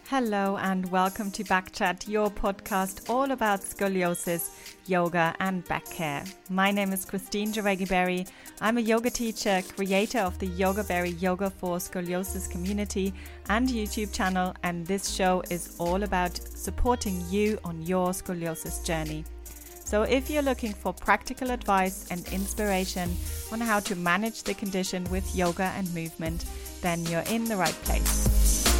Hello and welcome to Backchat, your podcast all about scoliosis, yoga and back care. My name is Christine Jauregui-Berry. I'm a yoga teacher, creator of the Yogaberry Yoga for Scoliosis community and YouTube channel, and this show is all about supporting you on your scoliosis journey. So if you're looking for practical advice and inspiration on how to manage the condition with yoga and movement, then you're in the right place.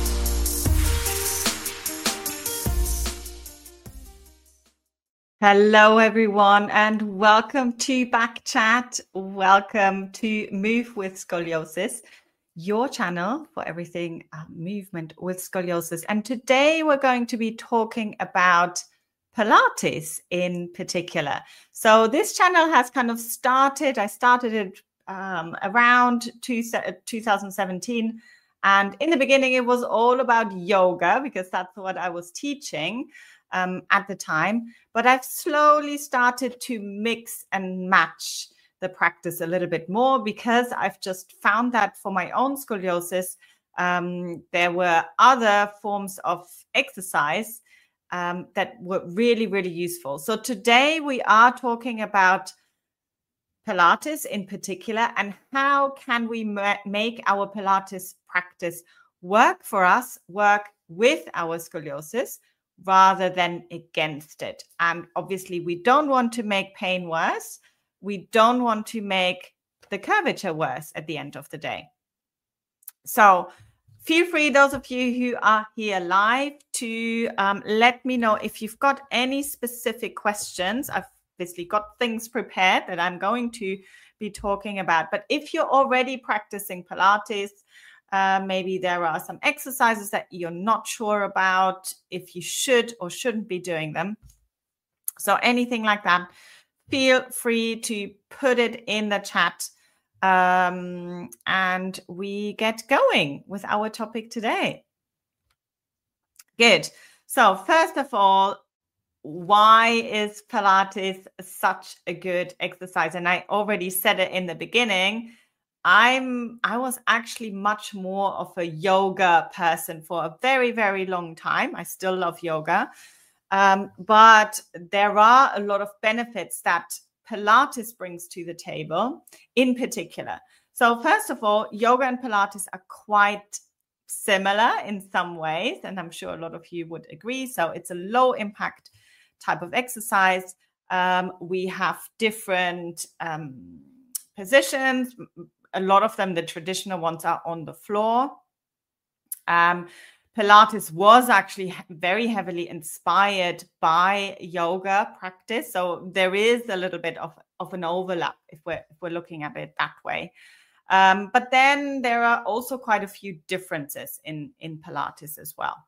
Hello everyone and welcome to Backchat. Welcome to Move with Scoliosis, your channel for everything movement with scoliosis. And today we're going to be talking about Pilates in particular. So this channel has kind of started, I started it around 2017. And in the beginning, it was all about yoga because that's what I was teaching at the time. But I've slowly started to mix and match the practice a little bit more because I've just found that for my own scoliosis, there were other forms of exercise that were really, really useful. So today we are talking about Pilates in particular and how can we make our Pilates practice work for us, work with our scoliosis rather than against it. And obviously we don't want to make pain worse. We don't want to make the curvature worse at the end of the day. So feel free, those of you who are here live, to let me know if you've got any specific questions. I've obviously got things prepared that I'm going to be talking about. But if you're already practicing Pilates, maybe there are some exercises that you're not sure about if you should or shouldn't be doing them. So anything like that, feel free to put it in the chat. And we get going with our topic today. Good. So first of all, why is Pilates such a good exercise? And I already said it in the beginning. I was actually much more of a yoga person for a very, very long time. I still love yoga. But there are a lot of benefits that Pilates brings to the table in particular. So first of all, yoga and Pilates are quite similar in some ways, and I'm sure a lot of you would agree. So it's a low impact type of exercise. We have different positions. A lot of them, the traditional ones, are on the floor. Pilates was actually very heavily inspired by yoga practice. So there is a little bit of an overlap if we're looking at it that way. But then there are also quite a few differences in Pilates as well.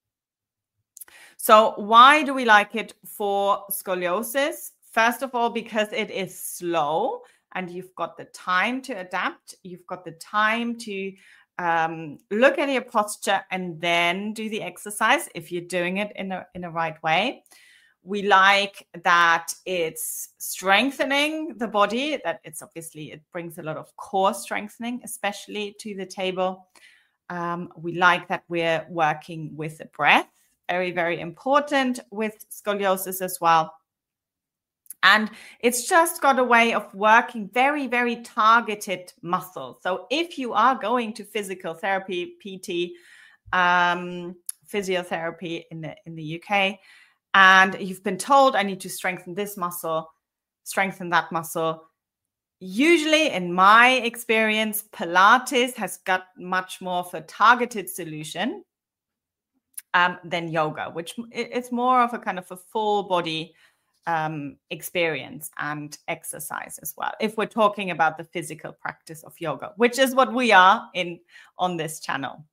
So why do we like it for scoliosis? First of all, because it is slow and you've got the time to adapt. You've got the time to look at your posture and then do the exercise if you're doing it in a right way. We like that it's strengthening the body, that it's obviously, it brings a lot of core strengthening, especially to the table. We like that we're working with the breath, very, very important with scoliosis as well. And it's just got a way of working very, very targeted muscles. So if you are going to physical therapy, PT, physiotherapy in the UK, and you've been told I need to strengthen this muscle, strengthen that muscle, usually in my experience, Pilates has got much more of a targeted solution than yoga, which it's more of a kind of a full body experience and exercise as well, if we're talking about the physical practice of yoga, which is what we are on this channel.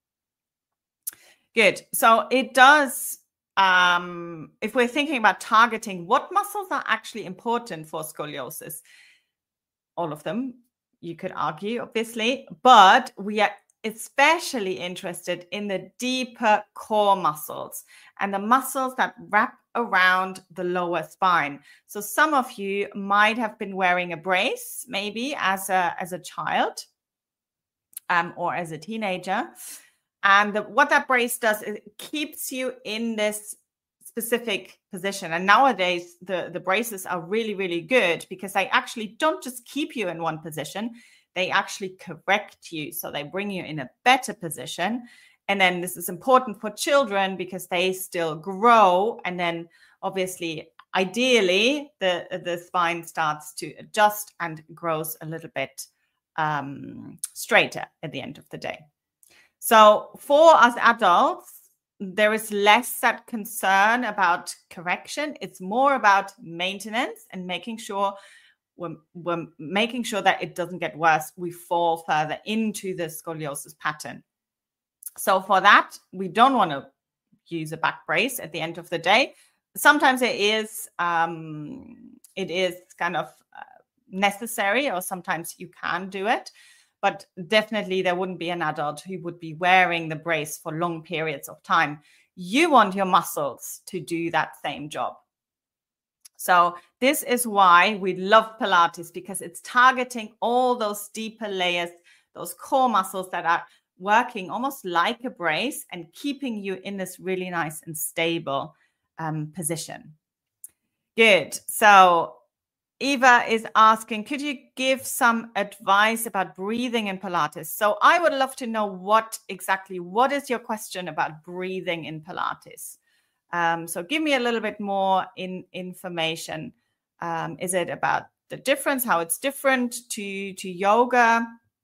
Good. So it does, if we're thinking about targeting what muscles are actually important for scoliosis, all of them, you could argue, obviously, but we are especially interested in the deeper core muscles and the muscles that wrap around the lower spine. So some of you might have been wearing a brace, maybe as a child or as a teenager. And what that brace does is it keeps you in this specific position. And nowadays, the braces are really, really good because they actually don't just keep you in one position, they actually correct you. So they bring you in a better position. And then this is important for children because they still grow. And then obviously, ideally, the spine starts to adjust and grows a little bit straighter at the end of the day. So for us adults, there is less that concern about correction. It's more about maintenance and making sure we're making sure that it doesn't get worse. We fall further into the scoliosis pattern. So for that, we don't want to use a back brace at the end of the day. Sometimes it is kind of necessary, or sometimes you can do it. But definitely there wouldn't be an adult who would be wearing the brace for long periods of time. You want your muscles to do that same job. So this is why we love Pilates, because it's targeting all those deeper layers, those core muscles that are working almost like a brace and keeping you in this really nice and stable position. Good. So Eva is asking, could you give some advice about breathing in Pilates? So I would love to know what is your question about breathing in Pilates? So give me a little bit more information. Is it about the difference, how it's different to yoga,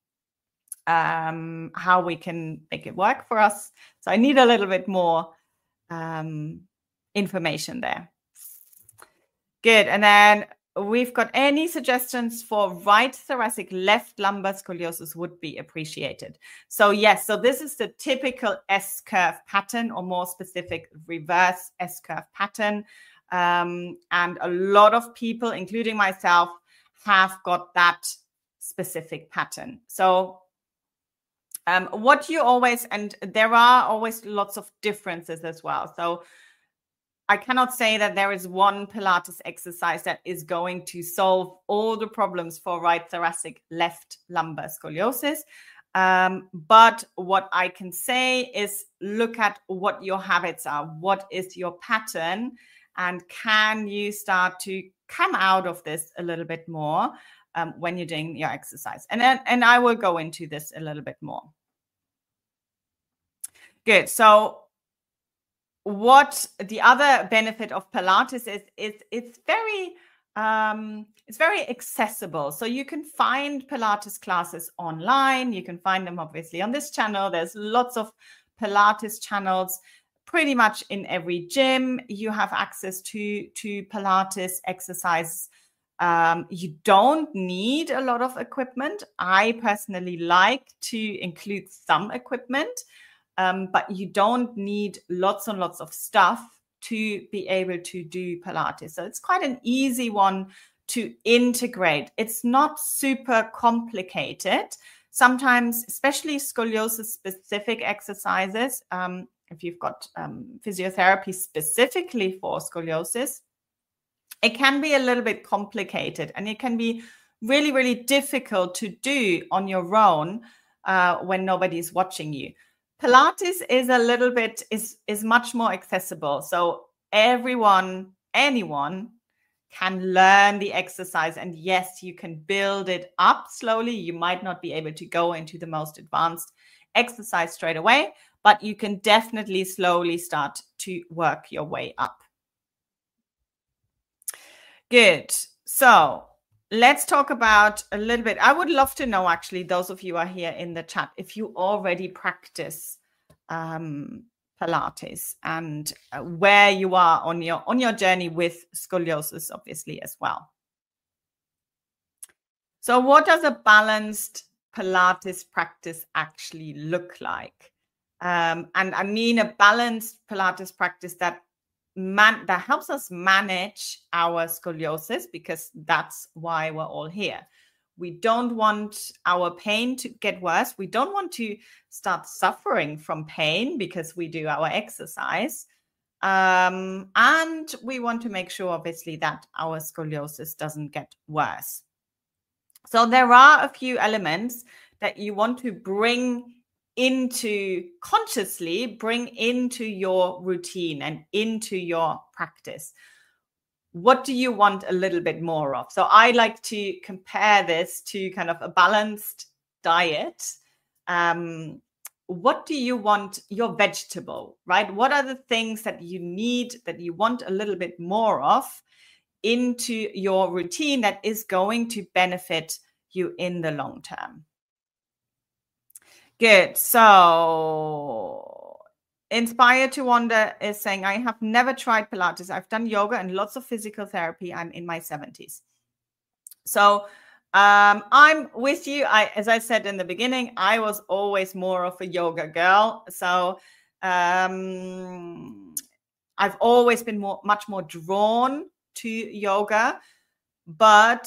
how we can make it work for us? So I need a little bit more information there. Good. And then we've got any suggestions for right thoracic, left lumbar scoliosis would be appreciated. So yes, so this is the typical S-curve pattern, or more specific, reverse S-curve pattern. And a lot of people, including myself, have got that specific pattern. So what you always, and there are always lots of differences as well. So I cannot say that there is one Pilates exercise that is going to solve all the problems for right thoracic, left lumbar scoliosis. But what I can say is look at what your habits are. What is your pattern? And can you start to come out of this a little bit more when you're doing your exercise? And I will go into this a little bit more. Good. So what the other benefit of Pilates is it's very accessible. So you can find Pilates classes online. You can find them obviously on this channel. There's lots of Pilates channels pretty much in every gym. You have access to Pilates exercises. You don't need a lot of equipment. I personally like to include some equipment. But you don't need lots and lots of stuff to be able to do Pilates. So it's quite an easy one to integrate. It's not super complicated. Sometimes, especially scoliosis-specific exercises, if you've got physiotherapy specifically for scoliosis, it can be a little bit complicated, and it can be really, really difficult to do on your own when nobody's watching you. Pilates is a little bit, is much more accessible. So anyone can learn the exercise. And yes, you can build it up slowly. You might not be able to go into the most advanced exercise straight away, but you can definitely slowly start to work your way up. Good. So let's talk about a little bit. I would love to know, actually, those of you who are here in the chat, if you already practice Pilates and where you are on your journey with scoliosis, obviously, as well. So what does a balanced Pilates practice actually look like? And I mean a balanced Pilates practice that helps us manage our scoliosis, because that's why we're all here. We don't want our pain to get worse. We don't want to start suffering from pain because we do our exercise. And we want to make sure, obviously, that our scoliosis doesn't get worse. So there are a few elements that you want to bring consciously bring into your routine and into your practice. What do you want a little bit more of? So I like to compare this to kind of a balanced diet. What do you want your vegetable, right? What are the things that you need, that you want a little bit more of into your routine that is going to benefit you in the long term? Good. So Inspired to Wander is saying, I have never tried Pilates. I've done yoga and lots of physical therapy. I'm in my 70s. So I'm with you. As I said in the beginning, I was always more of a yoga girl. So I've always been much more drawn to yoga, but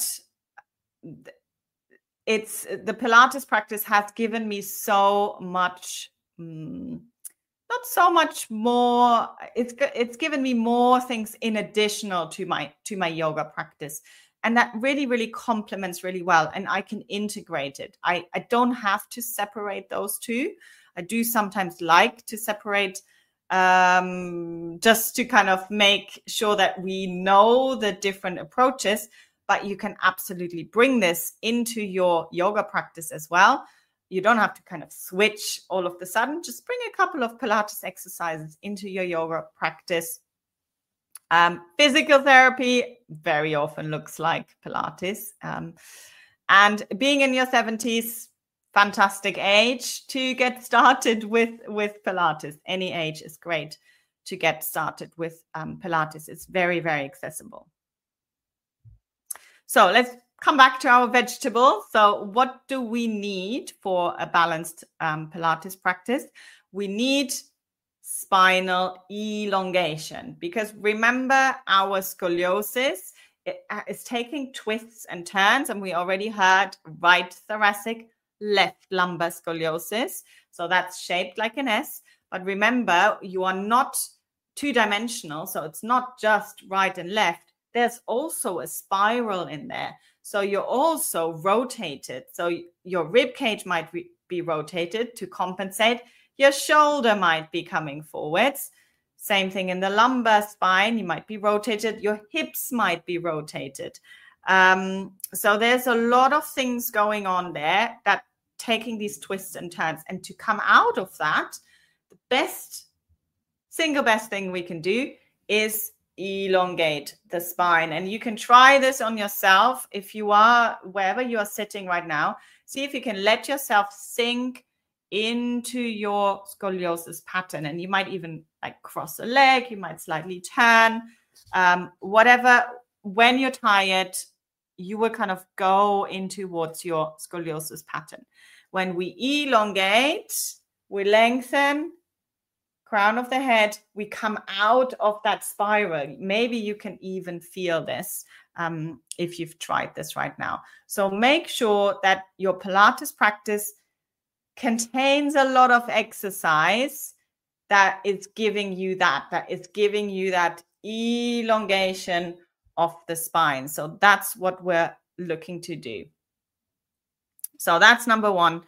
it's the Pilates practice has given me so much, not so much more. It's given me more things in additional to my yoga practice. And that really, really complements really well. And I can integrate it. I don't have to separate those two. I do sometimes like to separate just to kind of make sure that we know the different approaches. But you can absolutely bring this into your yoga practice as well. You don't have to kind of switch all of the sudden. Just bring a couple of Pilates exercises into your yoga practice. Physical therapy very often looks like Pilates. And being in your 70s, fantastic age to get started with Pilates. Any age is great to get started with Pilates. It's very, very accessible. So let's come back to our vegetables. So what do we need for a balanced Pilates practice? We need spinal elongation, because remember, our scoliosis is taking twists and turns, and we already heard right thoracic, left lumbar scoliosis. So that's shaped like an S. But remember, you are not two-dimensional, so it's not just right and left. There's also a spiral in there. So you're also rotated. So your rib cage might be rotated to compensate. Your shoulder might be coming forwards. Same thing in the lumbar spine. You might be rotated. Your hips might be rotated. So there's a lot of things going on there that taking these twists and turns. And to come out of that, the single best thing we can do is elongate the spine. And you can try this on yourself. If you are wherever you are sitting right now, see if you can let yourself sink into your scoliosis pattern. And you might even like cross a leg, you might slightly turn, whatever. When you're tired, you will kind of go in towards your scoliosis pattern. When we elongate, we lengthen, crown of the head, we come out of that spiral. Maybe you can even feel this if you've tried this right now. So make sure that your Pilates practice contains a lot of exercise that is giving you that elongation of the spine. So that's what we're looking to do. So that's number one.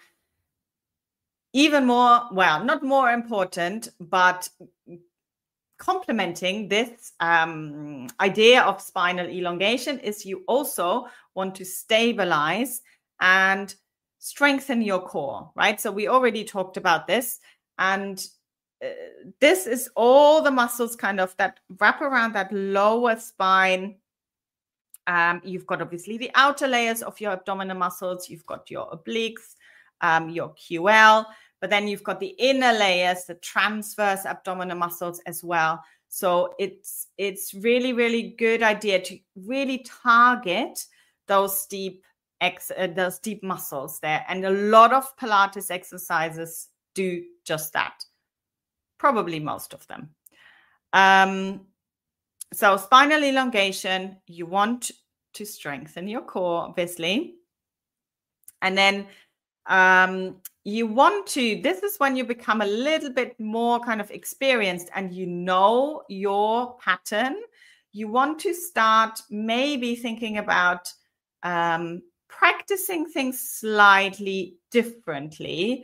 Even more, well, not more important, but complementing this idea of spinal elongation is you also want to stabilize and strengthen your core, right? So we already talked about this, and this is all the muscles kind of that wrap around that lower spine. You've got obviously the outer layers of your abdominal muscles. You've got your obliques, your QL, but then you've got the inner layers, the transverse abdominal muscles as well. So it's really, really good idea to really target those deep muscles there. And a lot of Pilates exercises do just that. Probably most of them. So spinal elongation, you want to strengthen your core, obviously. And then you want to, this is when you become a little bit more kind of experienced and you know your pattern. You want to start maybe thinking about practicing things slightly differently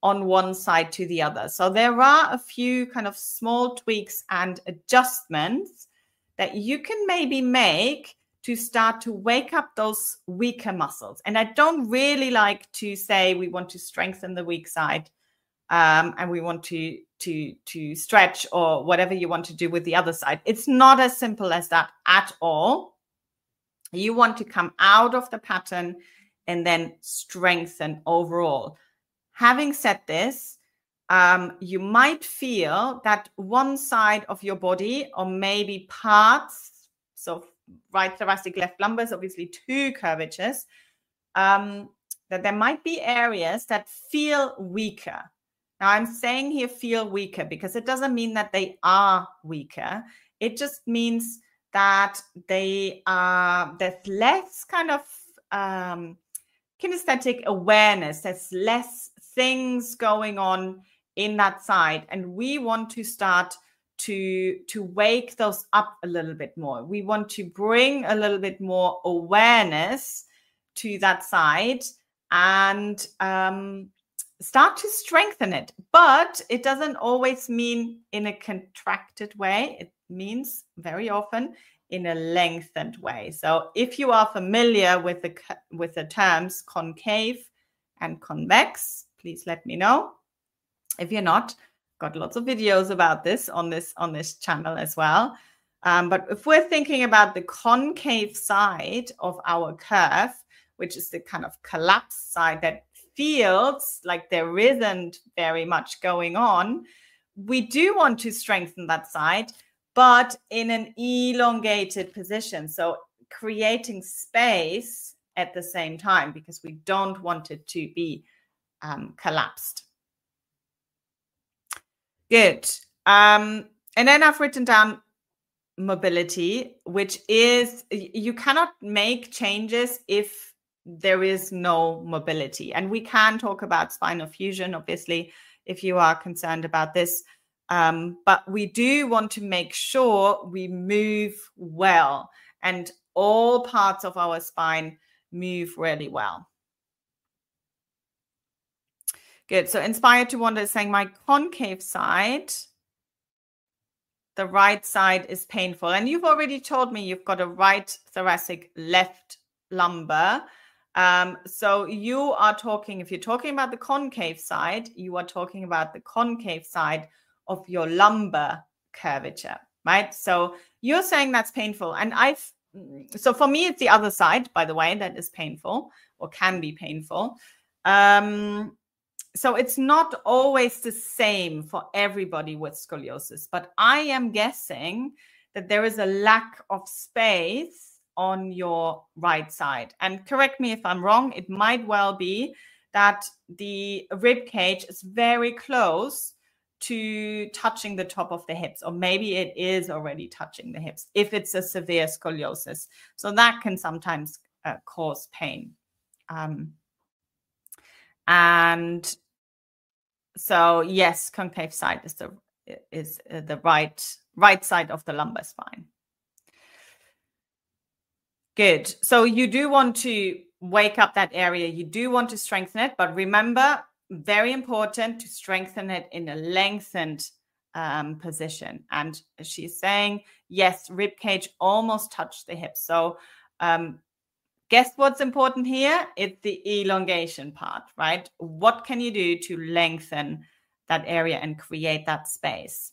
on one side to the other. So there are a few kind of small tweaks and adjustments that you can maybe make to start to wake up those weaker muscles. And I don't really like to say we want to strengthen the weak side and we want to stretch or whatever you want to do with the other side. It's not as simple as that at all. You want to come out of the pattern and then strengthen overall. Having said this, you might feel that one side of your body, or maybe parts, so right thoracic, left lumbar is obviously two curvatures, that there might be areas that feel weaker. Now, I'm saying here feel weaker because it doesn't mean that they are weaker. It just means that there's less kind of kinesthetic awareness. There's less things going on in that side. And we want to start to wake those up a little bit more. We want to bring a little bit more awareness to that side and start to strengthen it. But it doesn't always mean in a contracted way. It means very often in a lengthened way. So if you are familiar with the terms concave and convex, please let me know. If you're not, got lots of videos about this on this channel as well. But if we're thinking about the concave side of our curve, which is the kind of collapsed side that feels like there isn't very much going on, we do want to strengthen that side, but in an elongated position. So creating space at the same time, because we don't want it to be collapsed. Good. And then I've written down mobility, which is you cannot make changes if there is no mobility. And we can talk about spinal fusion, obviously, if you are concerned about this. But we do want to make sure we move well and all parts of our spine move really well. Good. So Inspired to Wander is saying my concave side, the right side is painful. And you've already told me you've got a right thoracic, left lumbar. So you are talking, if you're talking about the concave side, you are talking about the concave side of your lumbar curvature, right? So you're saying that's painful. And so for me, it's the other side, by the way, that is painful or can be painful. So it's not always the same for everybody with scoliosis, but I am guessing that there is a lack of space on your right side. And correct me if I'm wrong, it might well be that the rib cage is very close to touching the top of the hips, or maybe it is already touching the hips if it's a severe scoliosis. So that can sometimes cause pain. And so yes, concave side is the right side of the lumbar spine. Good. So you do want to wake up that area. You do want to strengthen it, but remember, very important to strengthen it in a lengthened position. And she's saying, yes, rib cage almost touched the hips. So guess what's important here? It's the elongation part, right? What can you do to lengthen that area and create that space?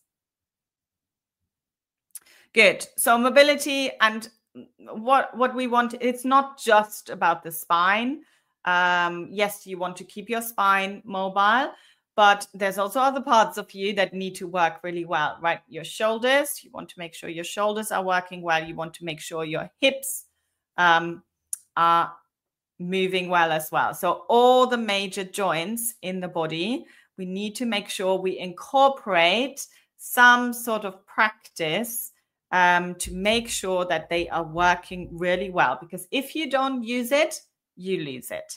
Good. So mobility and what we want, it's not just about the spine. Yes, you want to keep your spine mobile, but there's also other parts of you that need to work really well, right? Your shoulders, you want to make sure your shoulders are working well. You want to make sure your hips are moving well as well. So all the major joints in the body, we need to make sure we incorporate some sort of practice to make sure that they are working really well. Because if you don't use it, you lose it.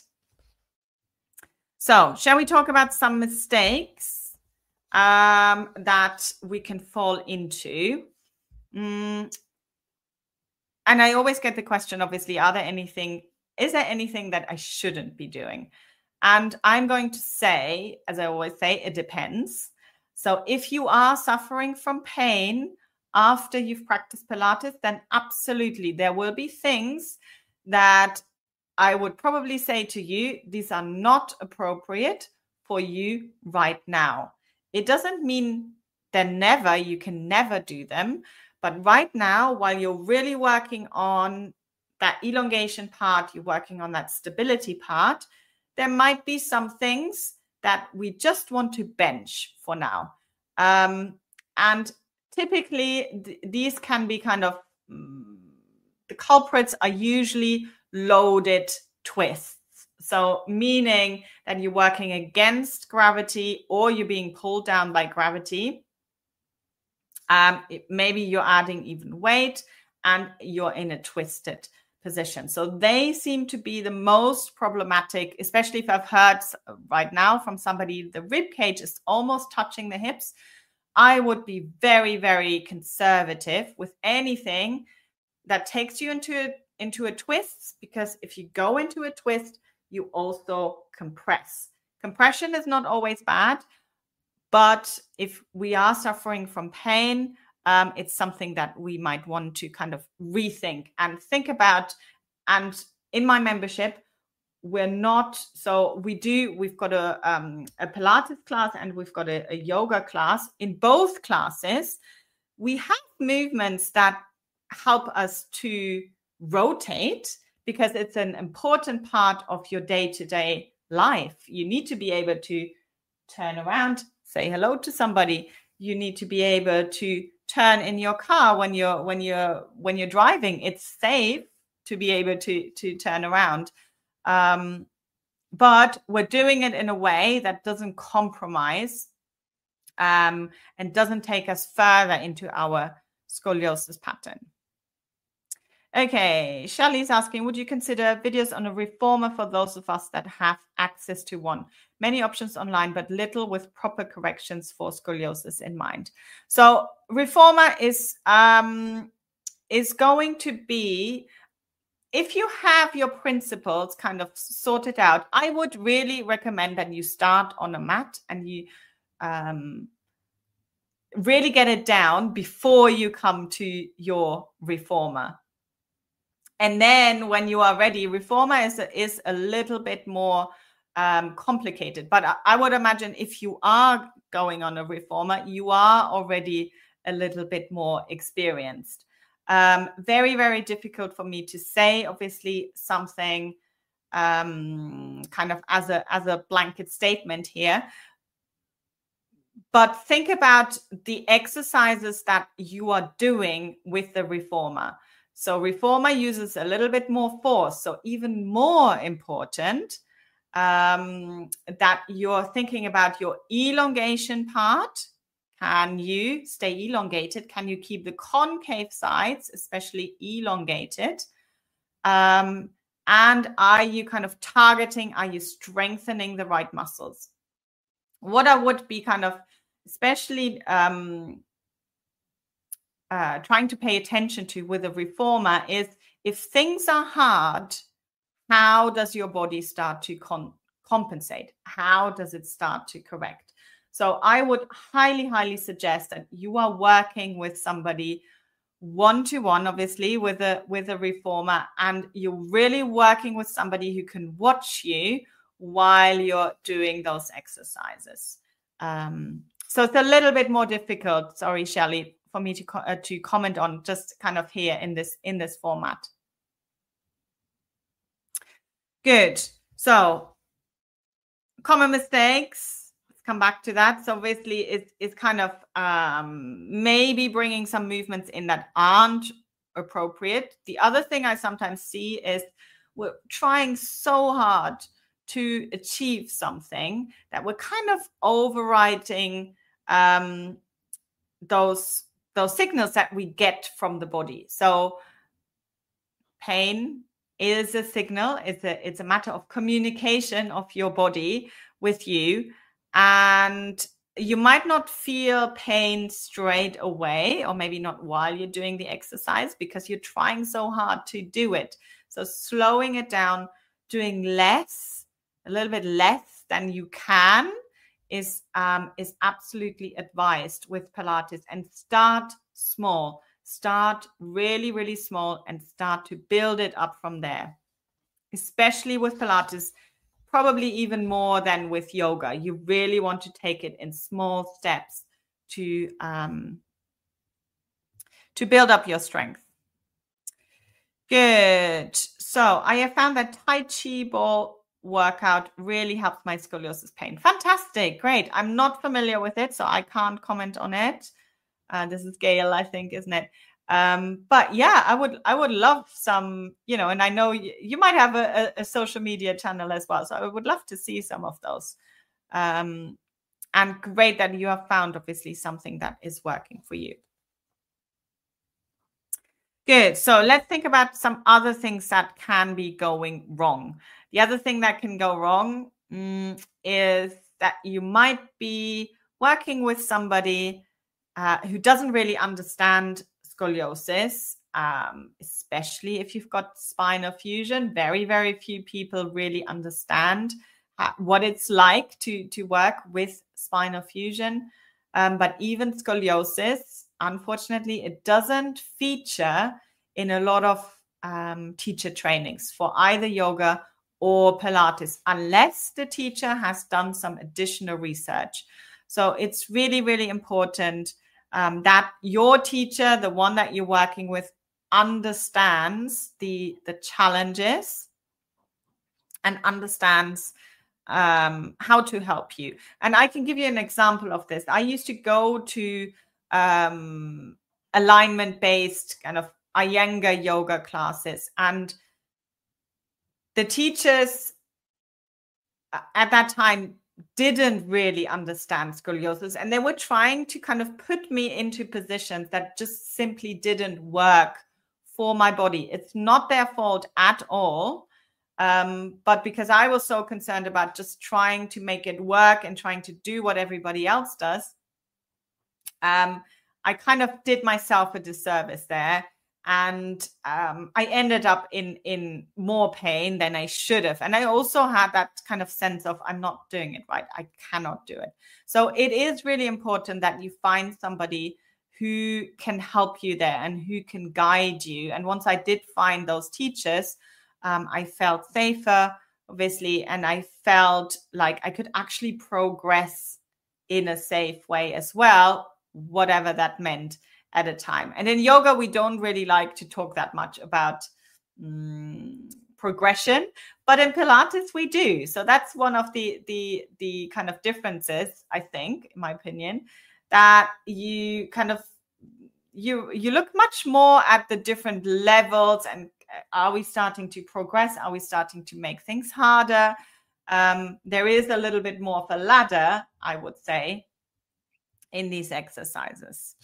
So shall we talk about some mistakes that we can fall into? And I always get the question, obviously, is there anything that I shouldn't be doing? And I'm going to say, as I always say, it depends. So if you are suffering from pain after you've practiced Pilates, then absolutely there will be things that I would probably say to you, these are not appropriate for you right now. It doesn't mean you can never do them. But right now, while you're really working on that elongation part, you're working on that stability part, there might be some things that we just want to bench for now. And typically, these can be kind of, the culprits are usually loaded twists. So meaning that you're working against gravity or you're being pulled down by gravity. Maybe you're adding even weight and you're in a twisted position. So they seem to be the most problematic, especially if I've heard right now from somebody, the rib cage is almost touching the hips. I would be very, very conservative with anything that takes you into a twist, because if you go into a twist, you also compress. Compression is not always bad, but if we are suffering from pain, it's something that we might want to kind of rethink and think about. And in my membership, we've got a Pilates class and we've got a yoga class. In both classes, we have movements that help us to rotate, because it's an important part of your day-to-day life. You need to be able to turn around, say hello to somebody. You need to be able to turn in your car when you're driving. It's safe to be able to turn around. But we're doing it in a way that doesn't compromise and doesn't take us further into our scoliosis pattern. Okay, Shelley's asking, would you consider videos on a reformer for those of us that have access to one? Many options online, but little with proper corrections for scoliosis in mind. So reformer is going to be, if you have your principles kind of sorted out, I would really recommend that you start on a mat and you really get it down before you come to your reformer. And then when you are ready, reformer is a little bit more complicated. But I would imagine if you are going on a reformer, you are already a little bit more experienced. Very, very difficult for me to say, obviously, something kind of as a blanket statement here. But think about the exercises that you are doing with the reformer. So reformer uses a little bit more force. So even more important that you're thinking about your elongation part. Can you stay elongated? Can you keep the concave sides, especially elongated? And are you kind of targeting, are you strengthening the right muscles? What I would be kind of especially trying to pay attention to with a reformer is, if things are hard, how does your body start to compensate? How does it start to correct? So I would highly, highly suggest that you are working with somebody one-to-one, obviously, with a reformer, and you're really working with somebody who can watch you while you're doing those exercises. So it's a little bit more difficult, sorry, Shelley, for me to comment on just kind of here in this format. Good. So common mistakes, let's come back to that. So obviously it's kind of maybe bringing some movements in that aren't appropriate. The other thing I sometimes see is we're trying so hard to achieve something that we're kind of overriding those signals that we get from the body. So pain is a signal. It's a matter of communication of your body with you, and you might not feel pain straight away, or maybe not while you're doing the exercise, because you're trying so hard to do it. So slowing it down, doing less a little bit less than you can is absolutely advised with Pilates. And start small. Start really, really small and start to build it up from there. Especially with Pilates, probably even more than with yoga. You really want to take it in small steps to build up your strength. Good. So I have found that Tai Chi ball workout really helps my scoliosis pain. Fantastic. Great. I'm not familiar with it, so I can't comment on it. This is Gail, I think, isn't it? But yeah, I would love some, and I know you might have a social media channel as well. So I would love to see some of those. And great that you have found obviously something that is working for you. Good. So let's think about some other things that can be going wrong. The other thing that can go wrong is that you might be working with somebody who doesn't really understand scoliosis, especially if you've got spinal fusion. Very, very few people really understand what it's like to work with spinal fusion. But even scoliosis, unfortunately, it doesn't feature in a lot of teacher trainings for either yoga or Pilates, unless the teacher has done some additional research. So it's really, really important that your teacher, the one that you're working with, understands the challenges and understands how to help you. And I can give you an example of this. I used to go to alignment-based kind of Iyengar yoga classes, and the teachers at that time didn't really understand scoliosis, and they were trying to kind of put me into positions that just simply didn't work for my body. It's not their fault at all. But because I was so concerned about just trying to make it work and trying to do what everybody else does, I kind of did myself a disservice there. And I ended up in more pain than I should have. And I also had that kind of sense of, I'm not doing it right. I cannot do it. So it is really important that you find somebody who can help you there and who can guide you. And once I did find those teachers, I felt safer, obviously, and I felt like I could actually progress in a safe way as well, whatever that meant at a time. And in yoga, we don't really like to talk that much about progression, but in Pilates we do. So that's one of the kind of differences, I think, in my opinion, that you kind of you look much more at the different levels and are we starting to progress? Are we starting to make things harder? There is a little bit more of a ladder, I would say, in these exercises.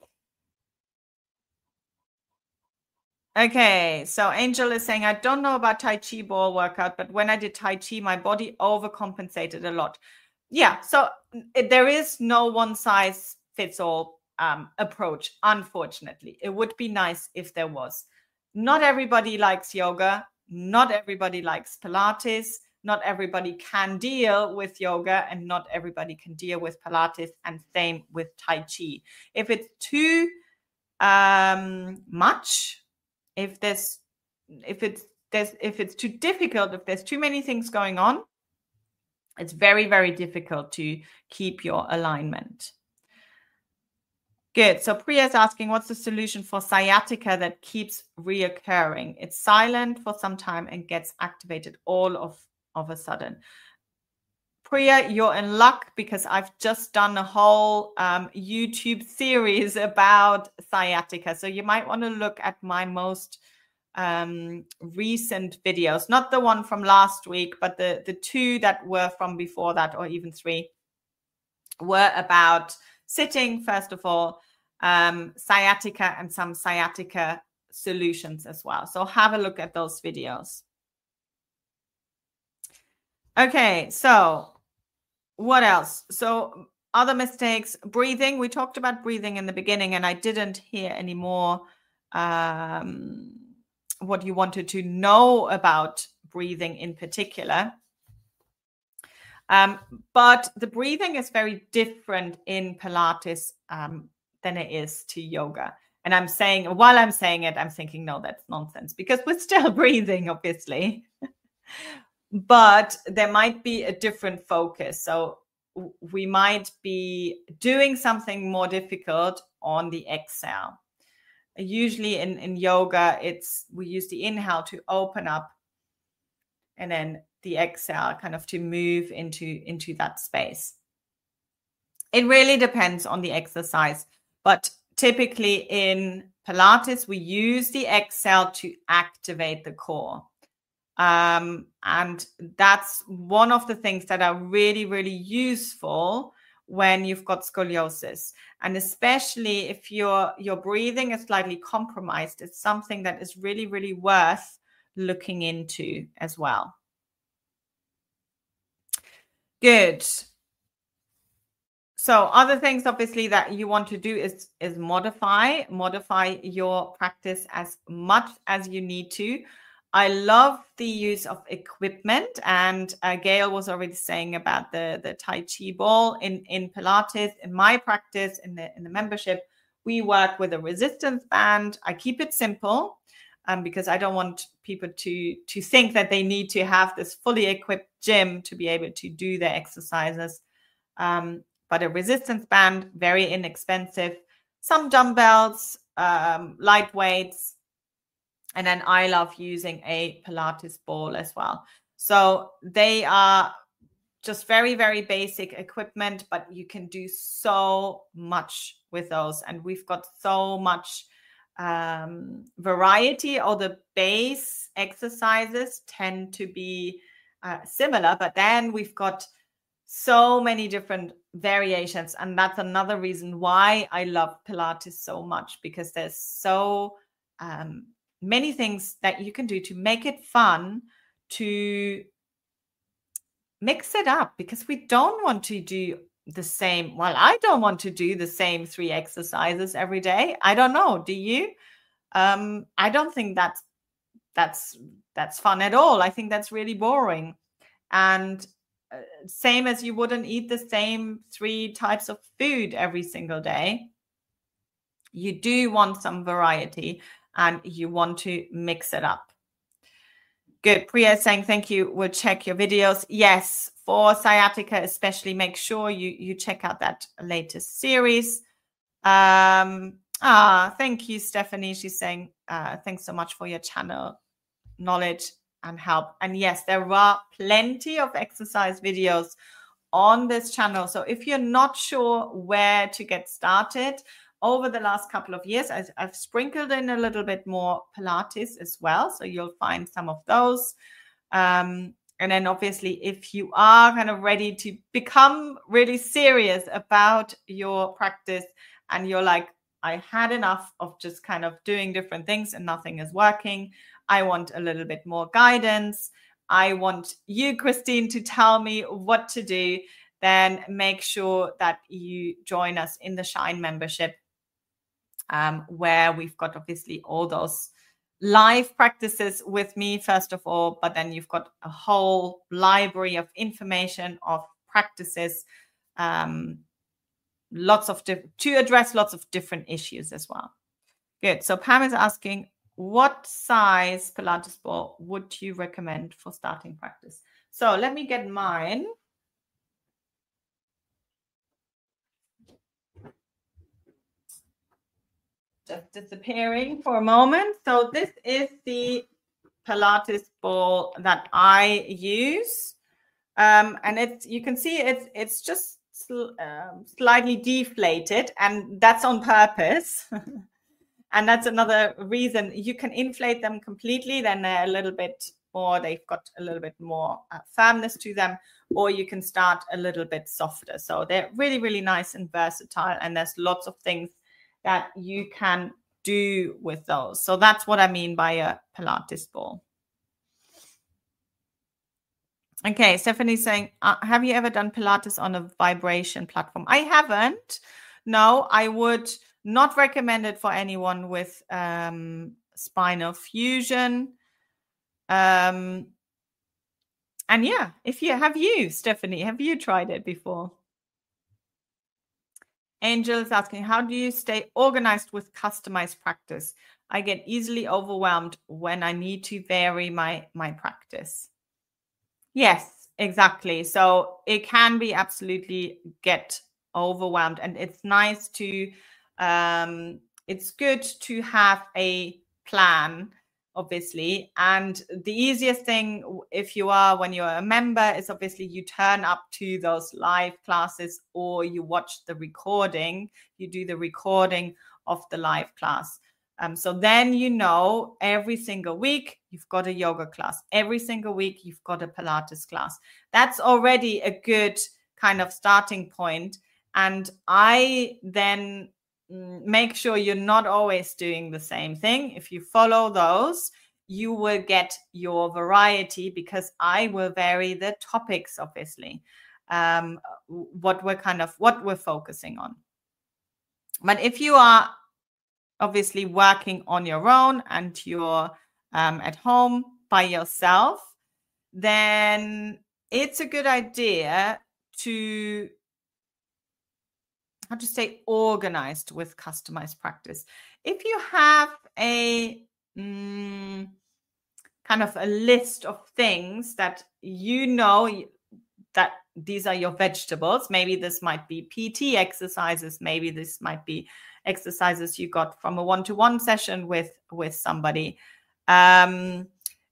Okay, so Angel is saying, I don't know about Tai Chi ball workout, but when I did Tai Chi, my body overcompensated a lot. Yeah, so there is no one size fits all approach, unfortunately. It would be nice if there was. Not everybody likes yoga. Not everybody likes Pilates. Not everybody can deal with yoga, and not everybody can deal with Pilates, and same with Tai Chi. If it's too much, if it's too difficult, if there's too many things going on, it's very, very difficult to keep your alignment. Good. So Priya is asking, what's the solution for sciatica that keeps reoccurring? It's silent for some time and gets activated all of a sudden. Priya, you're in luck because I've just done a whole YouTube series about sciatica. So you might want to look at my most recent videos, not the one from last week, but the two that were from before that, or even three, were about sitting, first of all, sciatica, and some sciatica solutions as well. So have a look at those videos. Okay, so what else? So other mistakes, breathing. We talked about breathing in the beginning, and I didn't hear any more what you wanted to know about breathing in particular. But the breathing is very different in Pilates than it is to yoga. And while I'm saying it, I'm thinking, no, that's nonsense, because we're still breathing, obviously. But there might be a different focus. So we might be doing something more difficult on the exhale. Usually in yoga, we use the inhale to open up, and then the exhale kind of to move into that space. It really depends on the exercise, but typically in Pilates, we use the exhale to activate the core. And that's one of the things that are really, really useful when you've got scoliosis. And especially if your breathing is slightly compromised, it's something that is really, really worth looking into as well. Good. So other things, obviously, that you want to do is modify your practice as much as you need to. I love the use of equipment, and Gail was already saying about the Tai Chi ball in Pilates. In my practice, in the membership, we work with a resistance band. I keep it simple because I don't want people to think that they need to have this fully equipped gym to be able to do their exercises. But a resistance band, very inexpensive, some dumbbells, light weights, and then I love using a Pilates ball as well. So they are just very, very basic equipment, but you can do so much with those. And we've got so much variety. All the base exercises tend to be similar, but then we've got so many different variations. And that's another reason why I love Pilates so much, because there's so many things that you can do to make it fun, to mix it up, because we don't want to do the same. Well, I don't want to do the same 3 exercises every day. I don't know. Do you? I don't think that's fun at all. I think that's really boring. And same as you wouldn't eat the same 3 types of food every single day. You do want some variety, and you want to mix it up. Good. Priya is saying, thank you. We'll check your videos. Yes, for sciatica especially, make sure you check out that latest series. Thank you, Stephanie. She's saying, thanks so much for your channel knowledge and help. And yes, there are plenty of exercise videos on this channel. So if you're not sure where to get started, over the last couple of years, I've sprinkled in a little bit more Pilates as well. So you'll find some of those. And then obviously, if you are kind of ready to become really serious about your practice, and you're like, I had enough of just kind of doing different things and nothing is working, I want a little bit more guidance, I want you, Christine, to tell me what to do, then make sure that you join us in the Shine membership, where we've got obviously all those live practices with me, first of all, but then you've got a whole library of information, of practices, to address lots of different issues as well. Good. So Pam is asking, what size Pilates ball would you recommend for starting practice? So let me get mine. Just disappearing for a moment. So this is the Pilates ball that I use, and you can see it's just slightly deflated, and that's on purpose. And that's another reason. You can inflate them completely, then they're a little bit more, they've got a little bit more firmness to them, or you can start a little bit softer. So they're really, really nice and versatile, and there's lots of things that you can do with those. So that's what I mean by a Pilates ball. Okay, Stephanie's saying, have you ever done Pilates on a vibration platform? I haven't. No, I would not recommend it for anyone with spinal fusion. And yeah, Stephanie, have you tried it before? Angel is asking, how do you stay organized with customized practice? I get easily overwhelmed when I need to vary my practice. Yes, exactly. So it can be absolutely get overwhelmed, and it's nice to it's good to have a plan, obviously. And the easiest thing if you are when you're a member is obviously you turn up to those live classes, or you watch the recording, you do the recording of the live class. So then every single week you've got a yoga class. Every single week you've got a Pilates class. That's already a good kind of starting point. And I then make sure you're not always doing the same thing. If you follow those, you will get your variety, because I will vary the topics, obviously, what we're focusing on. But if you are obviously working on your own and you're at home by yourself, then it's a good idea to stay organized with customized practice. If you have a kind of a list of things that that these are your vegetables, maybe this might be PT exercises, maybe this might be exercises you got from a one-to-one session with somebody, then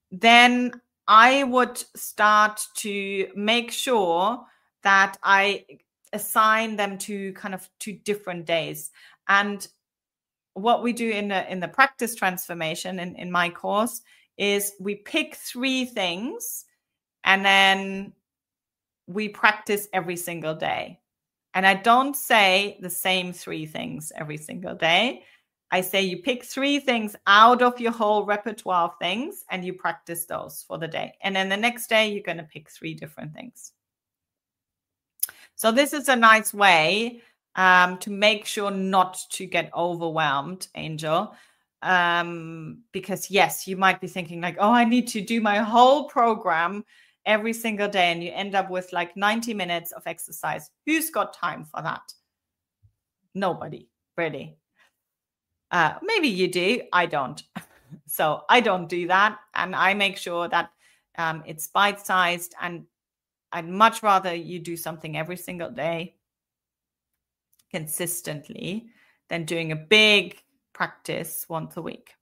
I would start to make sure that I assign them to different days. And what we do in the practice transformation in my course is we pick 3 things, and then we practice every single day. And I don't say the same 3 things every single day. I say you pick 3 things out of your whole repertoire of things, and you practice those for the day. And then the next day, you're going to pick 3 different things. So this is a nice way to make sure not to get overwhelmed, Angel. Because yes, you might be thinking like, oh, I need to do my whole program every single day, and you end up with like 90 minutes of exercise. Who's got time for that? Nobody, really. Maybe you do. I don't. So I don't do that, and I make sure that it's bite-sized, and I'd much rather you do something every single day consistently than doing a big practice once a week.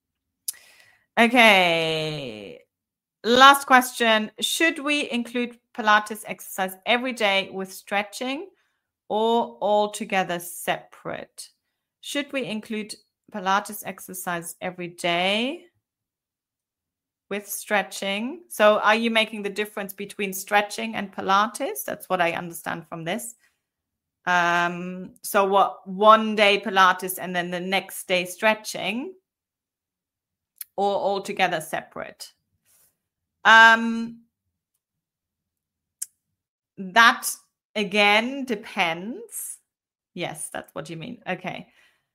Okay. Last question. Should we include Pilates exercise every day with stretching, or altogether separate? Should we include Pilates exercise every day with stretching? So are you making the difference between stretching and Pilates? That's what I understand from this. So what, one day Pilates and then the next day stretching, or altogether separate? That again depends. Yes, that's what you mean. Okay.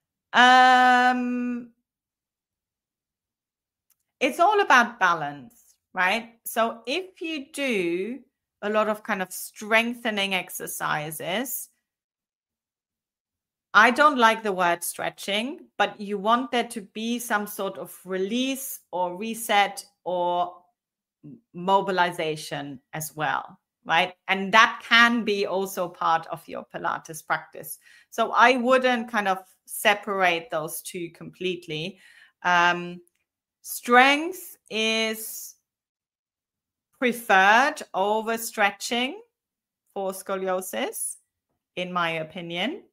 It's all about balance, right? So if you do a lot of kind of strengthening exercises, I don't like the word stretching, but you want there to be some sort of release or reset or mobilization as well, right? And that can be also part of your Pilates practice. So I wouldn't kind of separate those 2 completely. Strength is preferred over stretching for scoliosis, in my opinion.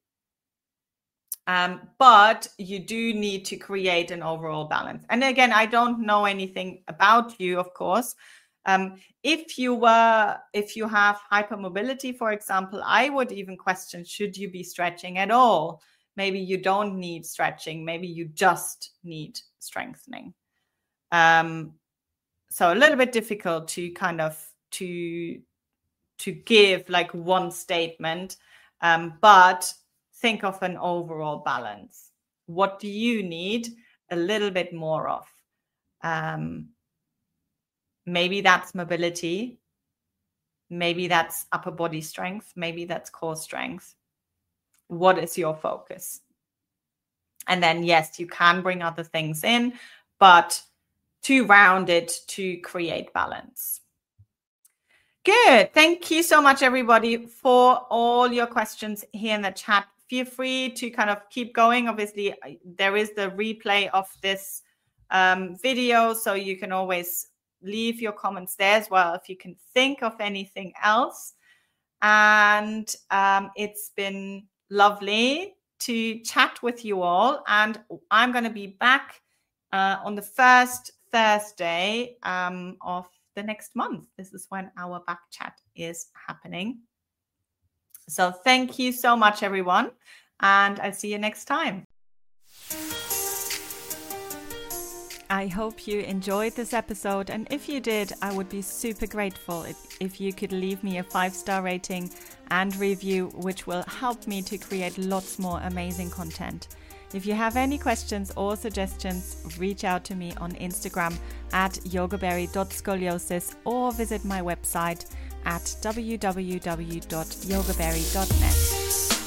But you do need to create an overall balance. And again, I don't know anything about you, of course. If you have hypermobility, for example, I would even question, should you be stretching at all? Maybe you don't need stretching. Maybe you just need strengthening. So a little bit difficult to kind of to give like one statement, but think of an overall balance. What do you need a little bit more of? Maybe that's mobility. Maybe that's upper body strength. Maybe that's core strength. What is your focus? And then, yes, you can bring other things in, but to round it, to create balance. Good. Thank you so much, everybody, for all your questions here in the chat. Feel free to kind of keep going. Obviously, there is the replay of this video, so you can always leave your comments there as well if you can think of anything else. And it's been lovely to chat with you all. And I'm going to be back on the first Thursday of the next month. This is when our back chat is happening. So thank you so much, everyone. And I'll see you next time. I hope you enjoyed this episode, and if you did, I would be super grateful if you could leave me a 5-star rating and review, which will help me to create lots more amazing content. If you have any questions or suggestions, reach out to me on Instagram at yogaberry.scoliosis or visit my website at www.yogaberry.net.